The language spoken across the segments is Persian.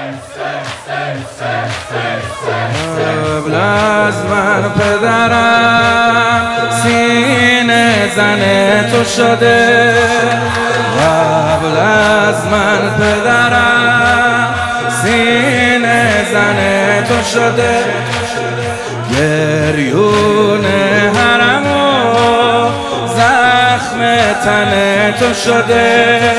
قبل از من پدرم سینه زن تو شده، قبل از من پدرم سینه زن تو شده، گریون حرم و زخم تن تو شده،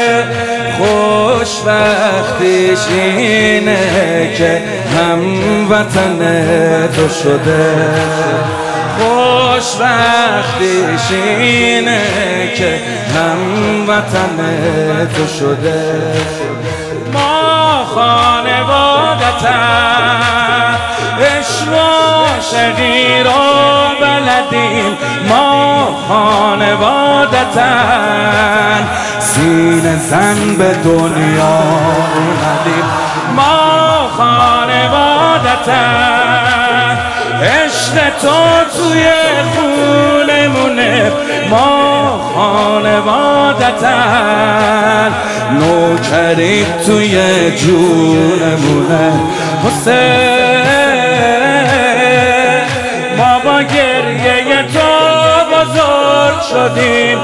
خوشبختیش اینه که هموطن تو شده، خوشبختیش اینه که هموطن تو شده. ما خانوادتن عشق و عاشقی رو بلدیم، ما خانوادتن سینه زن به دنیا اومدیم، ما خانوادتن عشق تو توی خونمونه، ما خانوادتن نوکری توی جونمونه. حسین ما با گریه تو بزرگ شدیم،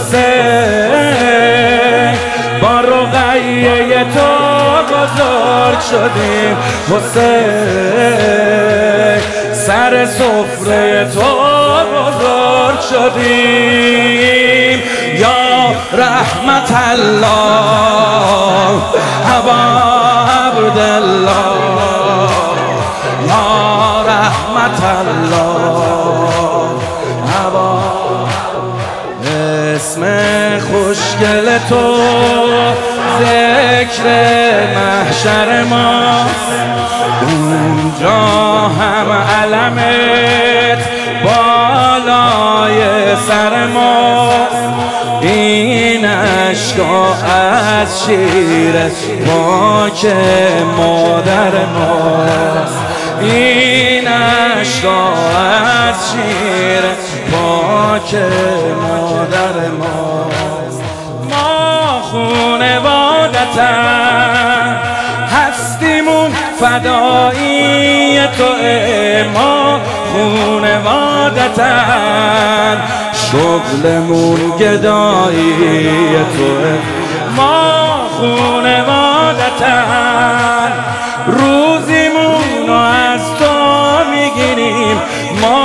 حسین با رقیه تو بزرگ شدیم، حسین سر سفره تو بزرگ شدیم. یا رحمت الله ابا عبدالله، یا رحمت الله ابا. اسم خوشگل تو ذکر محشر ماست، اونجا هم علمت بالای سر ماست، این عشقا از شیر پاک مادر ماست، این عشقا از شیر پاک مادر ماست. ما خانوادتن هستیمون فدایی توئه، ما خانوادتن شغلمون گدایی توئه، ما خانوادتن روزیمون رو از تو میگیریم، ما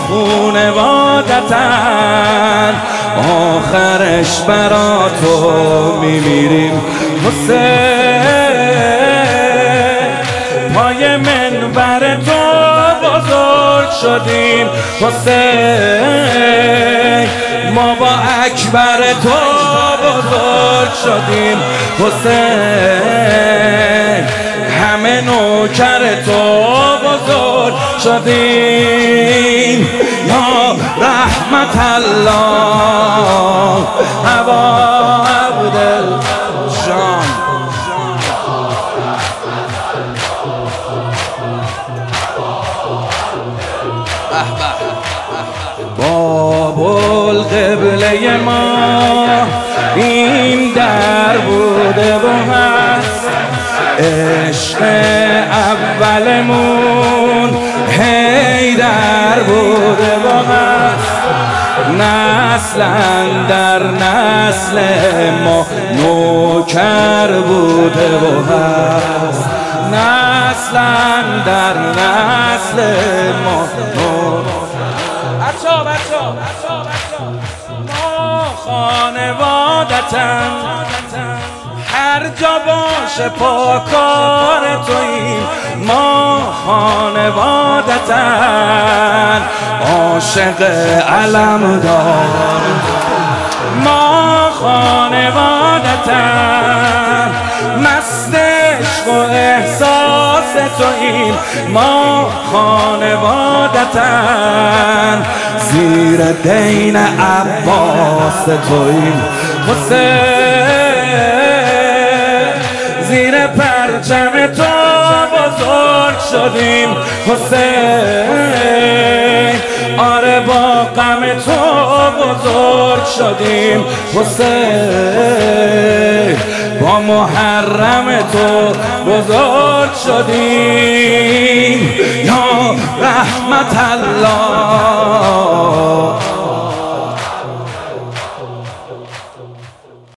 خانوادتن آخرش برا تو میمیریم. حسین پای منبر تو بزرگ شدیم، حسین ما با اکبر تو بزرگ شدیم، حسین همه نوکر تو بزرگ شدیم. یا رحمت الله ابا عبدالجان، باب القبله ما این در بوده و هست، عشق اولمون حیدر بوده و هست، نسلن در نسل ما نوکر بوده و هست، نسلن در نسل ما ما خانوادتن هر جا باشه پاکار توییم، ما خانوادتن عاشق علمدار، ما خانوادتن مست عشق و احساس توییم، ما خانوادتن زیر دین عباس توییم، حسین زیر پرچم تو بزرگ شدیم، حسین آره با غم تو بزرگ شدیم، حسین با محرم تو بزرگ شدیم. یا رحمت الله